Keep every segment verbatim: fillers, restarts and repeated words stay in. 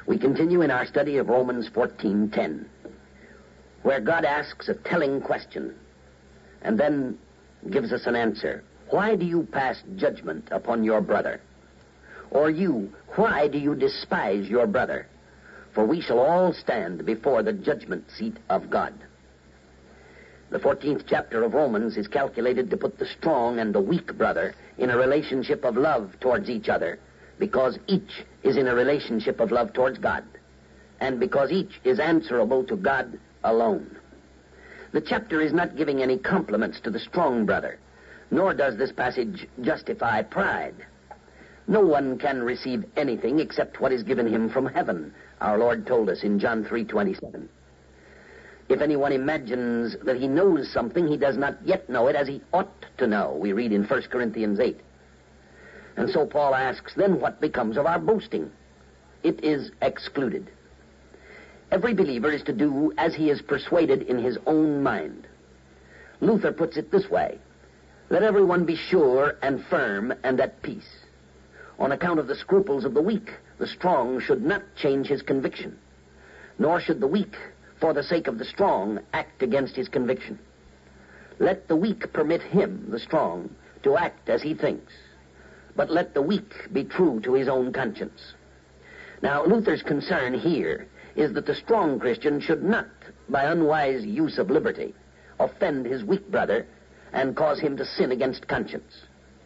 We continue in our study of Romans fourteen ten, where God asks a telling question and then gives us an answer. Why do you pass judgment upon your brother? Or you, why do you despise your brother? For we shall all stand before the judgment seat of God. The fourteenth chapter of Romans is calculated to put the strong and the weak brother in a relationship of love towards each other, because each is in a relationship of love towards God, and because each is answerable to God alone. The chapter is not giving any compliments to the strong brother, nor does this passage justify pride. No one can receive anything except what is given him from heaven, our Lord told us in John three twenty-seven. If anyone imagines that he knows something, he does not yet know it as he ought to know, we read in First Corinthians eight. And so Paul asks, then what becomes of our boasting? It is excluded. Every believer is to do as he is persuaded in his own mind. Luther puts it this way: let everyone be sure and firm and at peace. On account of the scruples of the weak, the strong should not change his conviction, nor should the weak, for the sake of the strong, act against his conviction. Let the weak permit him, the strong, to act as he thinks, but let the weak be true to his own conscience. Now, Luther's concern here is that the strong Christian should not, by unwise use of liberty, offend his weak brother and cause him to sin against conscience.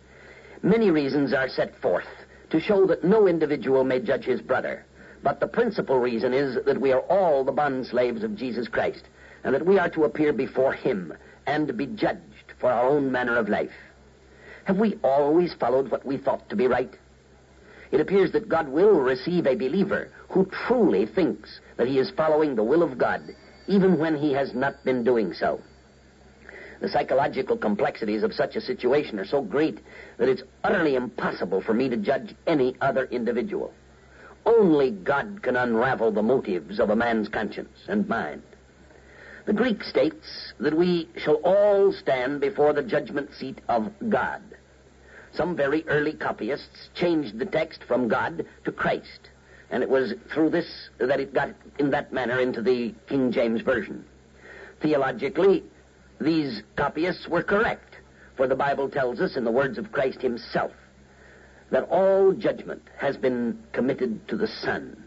Many reasons are set forth to show that no individual may judge his brother, but the principal reason is that we are all the bondslaves of Jesus Christ, and that we are to appear before him and be judged for our own manner of life. Have we always followed what we thought to be right? It appears that God will receive a believer who truly thinks that he is following the will of God, even when he has not been doing so. The psychological complexities of such a situation are so great that it's utterly impossible for me to judge any other individual. Only God can unravel the motives of a man's conscience and mind. The Greek states that we shall all stand before the judgment seat of God. Some very early copyists changed the text from God to Christ, and it was through this that it got in that manner into the King James Version. Theologically, these copyists were correct, for the Bible tells us in the words of Christ himself that all judgment has been committed to the Son.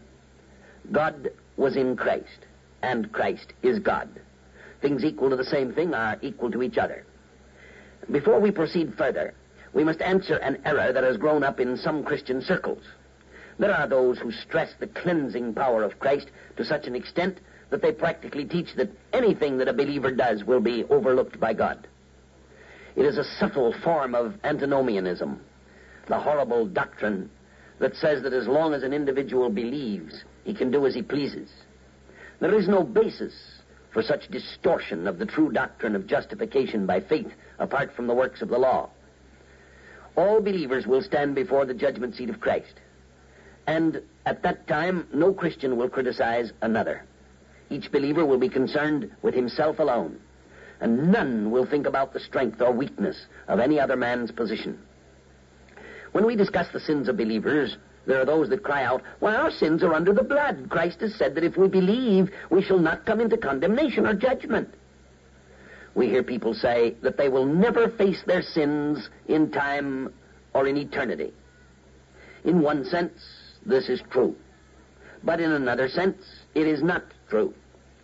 God was in Christ, and Christ is God. Things equal to the same thing are equal to each other. Before we proceed further, we must answer an error that has grown up in some Christian circles. There are those who stress the cleansing power of Christ to such an extent that they practically teach that anything that a believer does will be overlooked by God. It is a subtle form of antinomianism, the horrible doctrine that says that as long as an individual believes, he can do as he pleases. There is no basis for such distortion of the true doctrine of justification by faith apart from the works of the law. All believers will stand before the judgment seat of Christ, and at that time no Christian will criticize another. Each believer will be concerned with himself alone, and none will think about the strength or weakness of any other man's position. When we discuss the sins of believers, there are those that cry out, "Well, our sins are under the blood. Christ has said that if we believe, we shall not come into condemnation or judgment." We hear people say that they will never face their sins in time or in eternity. In one sense, this is true, but in another sense, it is not true.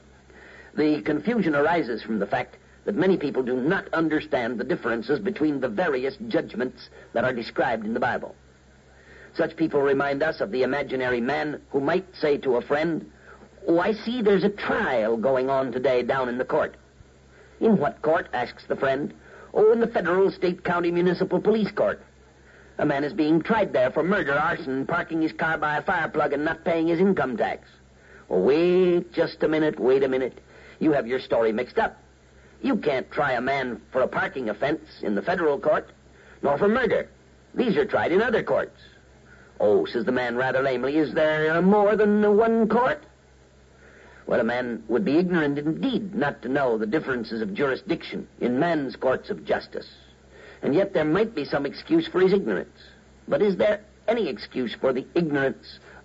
The confusion arises from the fact that many people do not understand the differences between the various judgments that are described in the Bible. Such people remind us of the imaginary man who might say to a friend, "Oh, I see there's a trial going on today down in the court." "In what court?" asks the friend. "Oh, in the federal, state, county, municipal police court. A man is being tried there for murder, arson, parking his car by a fire plug, and not paying his income tax." "Oh, wait just a minute, wait a minute. You have your story mixed up. You can't try a man for a parking offense in the federal court, nor for murder. These are tried in other courts." "Oh," says the man rather lamely, "is there uh, more than one court?" Well, a man would be ignorant indeed not to know the differences of jurisdiction in man's courts of justice. And yet there might be some excuse for his ignorance. But is there any excuse for the ignorance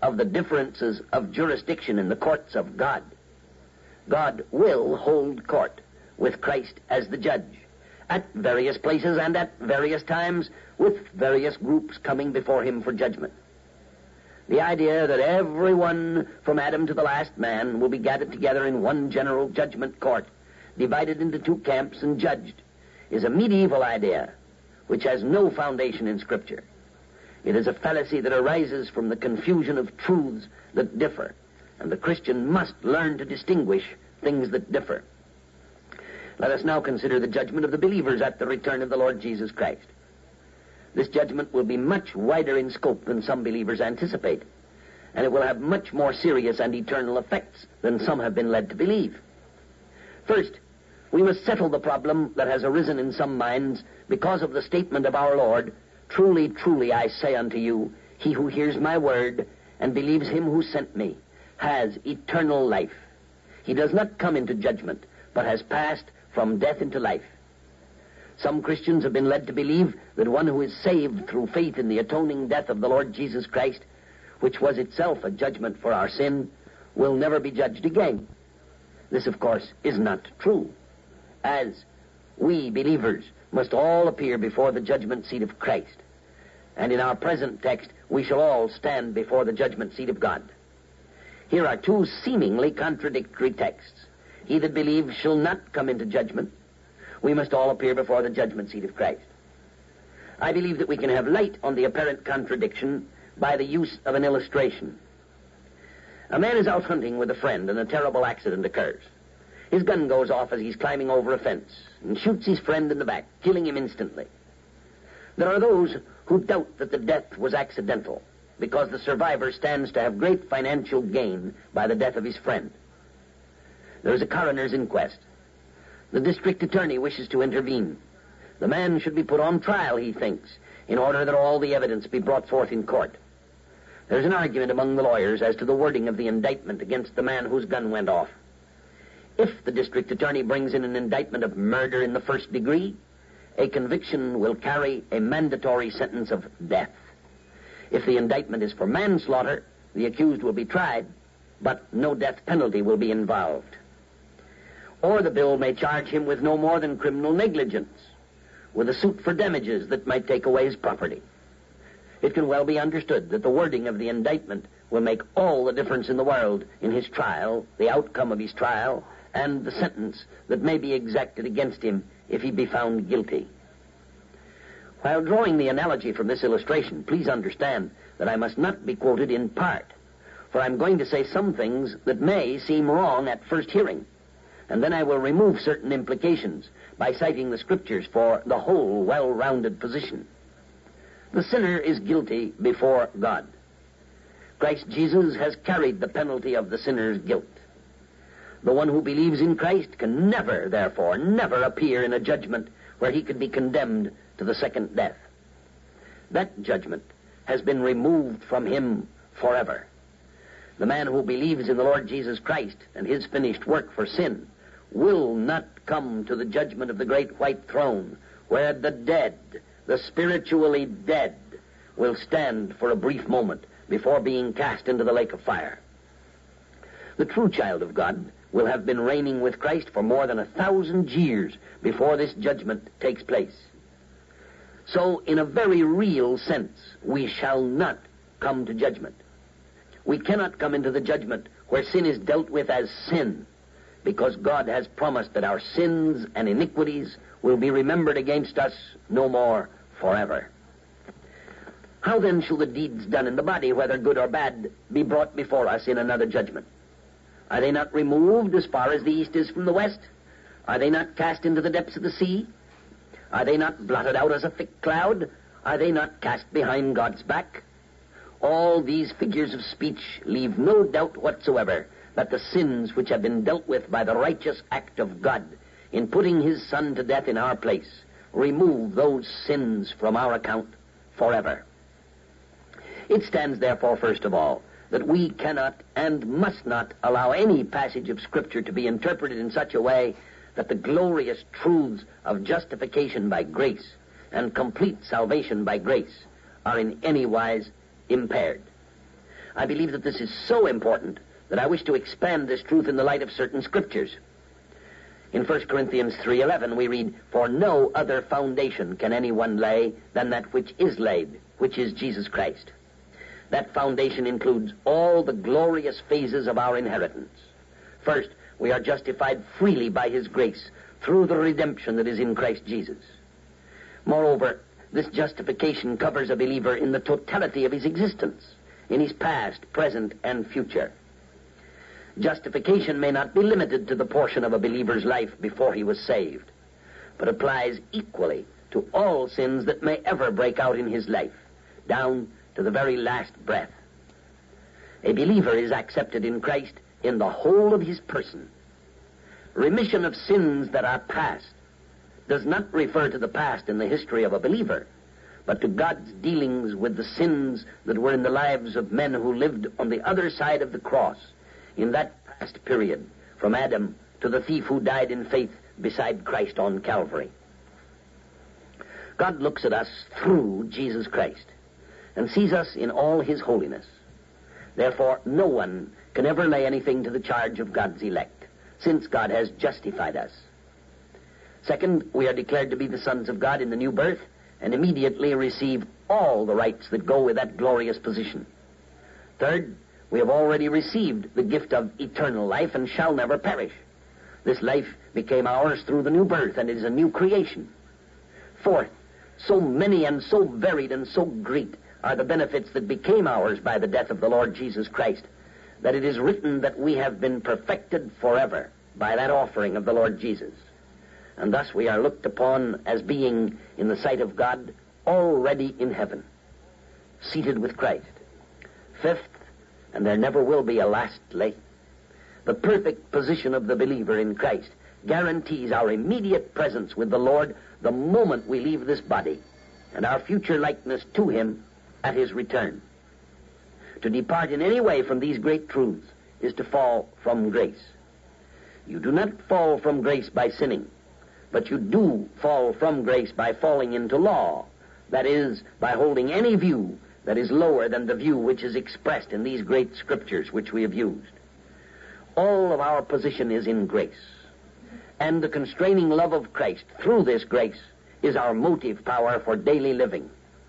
of the differences of jurisdiction in the courts of God. God will hold court with Christ as the judge at various places and at various times, with various groups coming before him for judgment. The idea that everyone from Adam to the last man will be gathered together in one general judgment court, divided into two camps and judged, is a medieval idea which has no foundation in Scripture. It is a fallacy that arises from the confusion of truths that differ, and the Christian must learn to distinguish things that differ. Let us now consider the judgment of the believers at the return of the Lord Jesus Christ. This judgment will be much wider in scope than some believers anticipate, and it will have much more serious and eternal effects than some have been led to believe. First, we must settle the problem that has arisen in some minds because of the statement of our Lord, "Truly, truly, I say unto you, he who hears my word and believes him who sent me has eternal life. He does not come into judgment, but has passed from death into life." Some Christians have been led to believe that one who is saved through faith in the atoning death of the Lord Jesus Christ, which was itself a judgment for our sin, will never be judged again. This, of course, is not true, as we believers must all appear before the judgment seat of Christ. And in our present text, we shall all stand before the judgment seat of God. Here are two seemingly contradictory texts. He that believes shall not come into judgment. We must all appear before the judgment seat of Christ. I believe that we can have light on the apparent contradiction by the use of an illustration. A man is out hunting with a friend and a terrible accident occurs. His gun goes off as he's climbing over a fence and shoots his friend in the back, killing him instantly. There are those who doubt that the death was accidental because the survivor stands to have great financial gain by the death of his friend. There is a coroner's inquest. The district attorney wishes to intervene. The man should be put on trial, he thinks, in order that all the evidence be brought forth in court. There's an argument among the lawyers as to the wording of the indictment against the man whose gun went off. If the district attorney brings in an indictment of murder in the first degree, a conviction will carry a mandatory sentence of death. If the indictment is for manslaughter, the accused will be tried, but no death penalty will be involved. Or the bill may charge him with no more than criminal negligence, with a suit for damages that might take away his property. It can well be understood that the wording of the indictment will make all the difference in the world in his trial, the outcome of his trial, and the sentence that may be exacted against him if he be found guilty. While drawing the analogy from this illustration, please understand that I must not be quoted in part, for I'm going to say some things that may seem wrong at first hearing, and then I will remove certain implications by citing the Scriptures for the whole well-rounded position. The sinner is guilty before God. Christ Jesus has carried the penalty of the sinner's guilt. The one who believes in Christ can never, therefore, never appear in a judgment where he could be condemned to the second death. That judgment has been removed from him forever. The man who believes in the Lord Jesus Christ and his finished work for sin will not come to the judgment of the great white throne, where the dead, the spiritually dead, will stand for a brief moment before being cast into the lake of fire. The true child of God will have been reigning with Christ for more than a thousand years before this judgment takes place. So, in a very real sense, we shall not come to judgment. We cannot come into the judgment where sin is dealt with as sin, because God has promised that our sins and iniquities will be remembered against us no more forever. How then shall the deeds done in the body, whether good or bad, be brought before us in another judgment? Are they not removed as far as the east is from the west? Are they not cast into the depths of the sea? Are they not blotted out as a thick cloud? Are they not cast behind God's back? All these figures of speech leave no doubt whatsoever that the sins which have been dealt with by the righteous act of God in putting his Son to death in our place remove those sins from our account forever. It stands therefore, first of all, that we cannot and must not allow any passage of Scripture to be interpreted in such a way that the glorious truths of justification by grace and complete salvation by grace are in any wise impaired. I believe that this is so important that I wish to expand this truth in the light of certain scriptures. In First Corinthians three eleven we read, "For no other foundation can anyone lay than that which is laid, which is Jesus Christ." That foundation includes all the glorious phases of our inheritance. First, we are justified freely by his grace through the redemption that is in Christ Jesus. Moreover, this justification covers a believer in the totality of his existence, in his past, present, and future. Justification may not be limited to the portion of a believer's life before he was saved, but applies equally to all sins that may ever break out in his life, down to the very last breath. A believer is accepted in Christ in the whole of his person. Remission of sins that are past does not refer to the past in the history of a believer, but to God's dealings with the sins that were in the lives of men who lived on the other side of the cross in that past period, from Adam to the thief who died in faith beside Christ on Calvary. God looks at us through Jesus Christ and sees us in all his holiness. Therefore, no one can ever lay anything to the charge of God's elect, since God has justified us. Second, we are declared to be the sons of God in the new birth and immediately receive all the rights that go with that glorious position. Third, we have already received the gift of eternal life and shall never perish. This life became ours through the new birth and is a new creation. Fourth, so many and so varied and so great are the benefits that became ours by the death of the Lord Jesus Christ, that it is written that we have been perfected forever by that offering of the Lord Jesus. And thus we are looked upon as being, in the sight of God, already in heaven, seated with Christ. Fifth, and there never will be a lastly, the perfect position of the believer in Christ guarantees our immediate presence with the Lord the moment we leave this body, and our future likeness to him at his return. To depart in any way from these great truths is to fall from grace. You do not fall from grace by sinning, but you do fall from grace by falling into law, that is, by holding any view that is lower than the view which is expressed in these great scriptures which we have used. All of our position is in grace, and the constraining love of Christ through this grace is our motive power for daily living.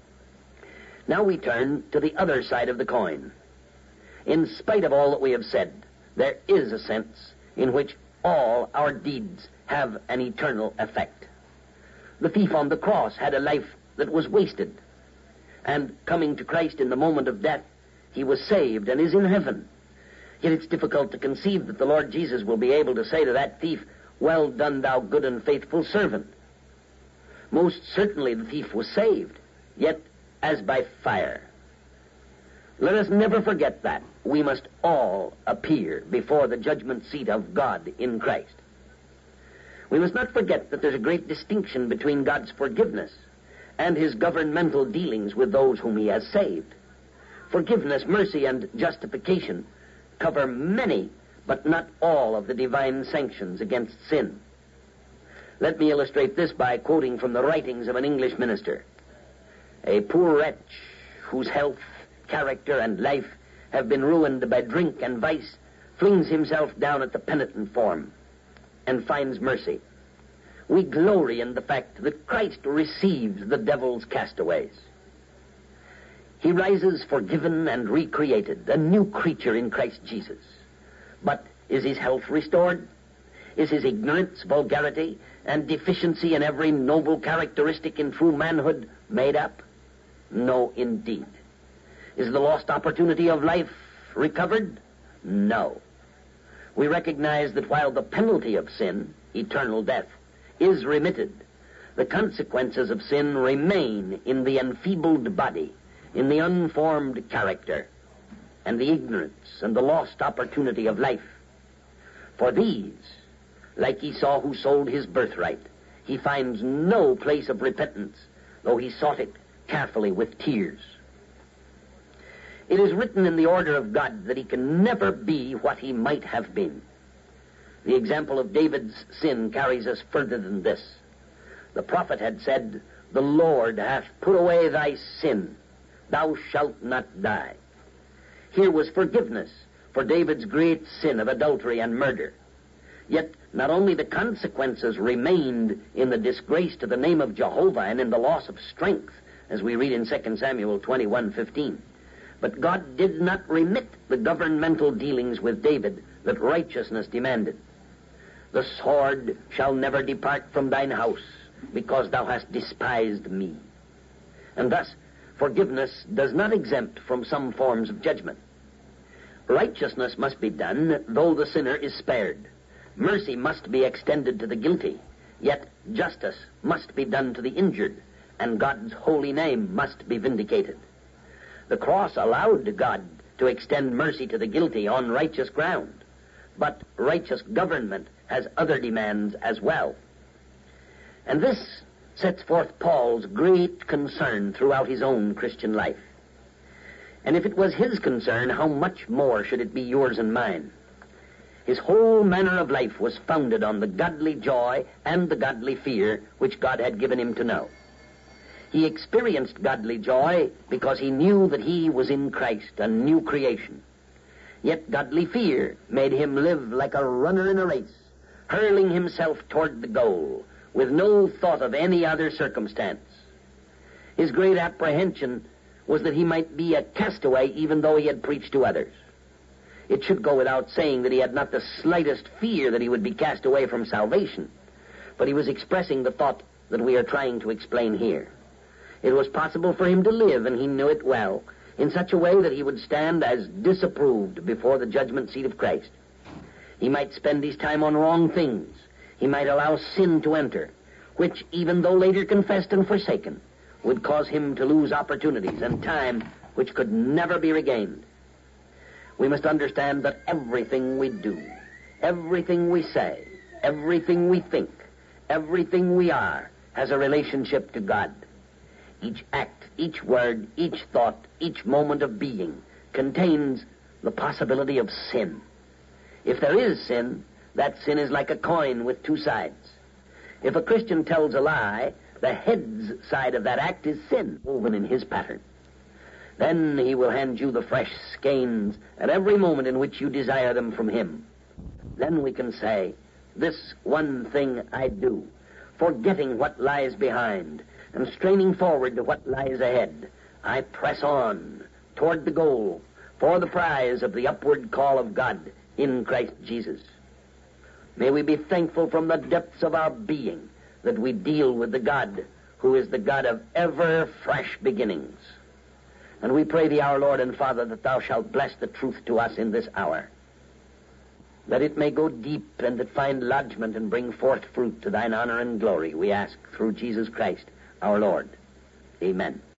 Now we turn to the other side of the coin. In spite of all that we have said, there is a sense in which all our deeds have an eternal effect. The thief on the cross had a life that was wasted, and coming to Christ in the moment of death, he was saved and is in heaven. Yet it's difficult to conceive that the Lord Jesus will be able to say to that thief, "Well done, thou good and faithful servant." Most certainly the thief was saved, yet as by fire. Let us never forget that. We must all appear before the judgment seat of God in Christ. We must not forget that there's a great distinction between God's forgiveness and his governmental dealings with those whom he has saved. Forgiveness, mercy, and justification cover many, but not all of the divine sanctions against sin. Let me illustrate this by quoting from the writings of an English minister. A poor wretch whose health, character, and life have been ruined by drink and vice flings himself down at the penitent form and finds mercy. We glory in the fact that Christ receives the devil's castaways. He rises forgiven and recreated, a new creature in Christ Jesus. But is his health restored? Is his ignorance, vulgarity, and deficiency in every noble characteristic in true manhood made up? No, indeed. Is the lost opportunity of life recovered? No. We recognize that while the penalty of sin, eternal death, is remitted, the consequences of sin remain in the enfeebled body, in the unformed character, and the ignorance and the lost opportunity of life. For these, like Esau who sold his birthright, he finds no place of repentance, though he sought it carefully with tears. It is written in the order of God that he can never be what he might have been. The example of David's sin carries us further than this. The prophet had said, "The Lord hath put away thy sin. Thou shalt not die." Here was forgiveness for David's great sin of adultery and murder. Yet not only the consequences remained in the disgrace to the name of Jehovah and in the loss of strength, as we read in Second Samuel twenty-one fifteen, but God did not remit the governmental dealings with David that righteousness demanded. The sword shall never depart from thine house, because thou hast despised me. And thus, forgiveness does not exempt from some forms of judgment. Righteousness must be done, though the sinner is spared. Mercy must be extended to the guilty, yet justice must be done to the injured, and God's holy name must be vindicated. The cross allowed God to extend mercy to the guilty on righteous ground, but righteous government has other demands as well. And this sets forth Paul's great concern throughout his own Christian life. And if it was his concern, how much more should it be yours and mine? His whole manner of life was founded on the godly joy and the godly fear which God had given him to know. He experienced godly joy because he knew that he was in Christ, a new creation. Yet godly fear made him live like a runner in a race, hurling himself toward the goal, with no thought of any other circumstance. His great apprehension was that he might be a castaway even though he had preached to others. It should go without saying that he had not the slightest fear that he would be cast away from salvation, but he was expressing the thought that we are trying to explain here. It was possible for him to live, and he knew it well, in such a way that he would stand as disapproved before the judgment seat of Christ. He might spend his time on wrong things. He might allow sin to enter, which, even though later confessed and forsaken, would cause him to lose opportunities and time which could never be regained. We must understand that everything we do, everything we say, everything we think, everything we are, has a relationship to God. Each act, each word, each thought, each moment of being contains the possibility of sin. If there is sin, that sin is like a coin with two sides. If a Christian tells a lie, the head's side of that act is sin, woven in his pattern. Then he will hand you the fresh skeins at every moment in which you desire them from him. Then we can say, this one thing I do, forgetting what lies behind and straining forward to what lies ahead, I press on toward the goal for the prize of the upward call of God in Christ Jesus. May we be thankful from the depths of our being that we deal with the God who is the God of ever fresh beginnings. And we pray thee, our Lord and Father, that thou shalt bless the truth to us in this hour, that it may go deep and that find lodgment and bring forth fruit to thine honor and glory, we ask through Jesus Christ, our Lord. Amen.